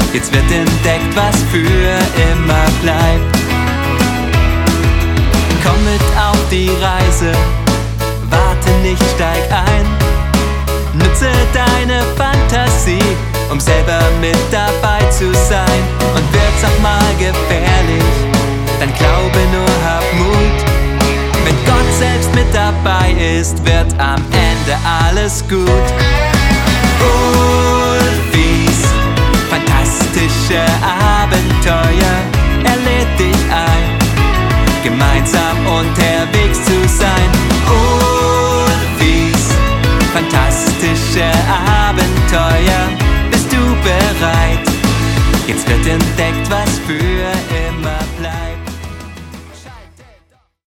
Jetzt wird entdeckt, was für immer bleibt. Komm mit auf die Reise, warte nicht, steig ein. Nutze deine Fantasie, um selber mit dabei zu sein. Und wird's auch mal gefährlich, dann glaube nur, hab Mut. Wenn Gott selbst mit dabei ist, wird am Ende alles gut. Ulfis fantastische Abenteuer, er lädt dich ein, gemeinsam unterwegs zu sein. Ulfis fantastische Abenteuer, bist du bereit? Jetzt wird entdeckt, was für immer